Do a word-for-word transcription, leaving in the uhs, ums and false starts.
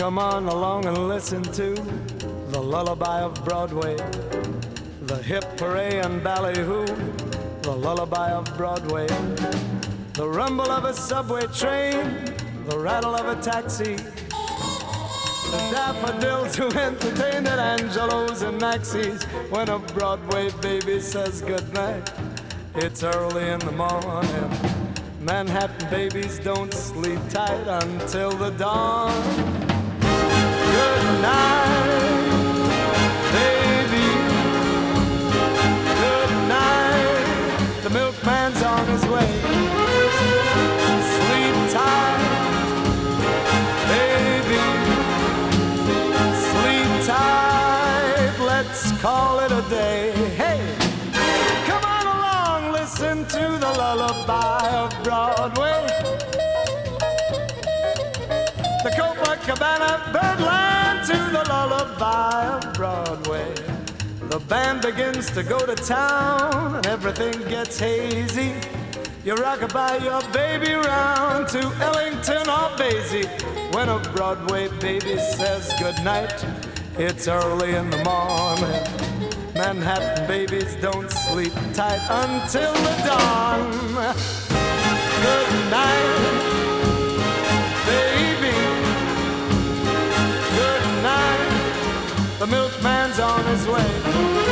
Come on along and listen to the lullaby of Broadway, the hip hooray and ballyhoo, the lullaby of Broadway, the rumble of a subway train, the rattle of a taxi, the daffodils who entertain at Angelo's and Maxie's. When a Broadway baby says goodnight, it's early in the morning. Manhattan babies don't sleep tight until the dawn. Good night, baby. Good night. The milkman's on his way. Sleep tight, baby. Sleep tight. Let's call it a day. Hey, come on along, listen to the lullaby of Broadway. The Copacabana Birdland to the lullaby of Broadway. The band begins to go to town and everything gets hazy. You rock-a-bye your baby round to Ellington or Basie. When a Broadway baby says goodnight, it's early in the morning. Manhattan babies don't sleep tight until the dawn. Good night, baby. Good night. The milkman's on his way.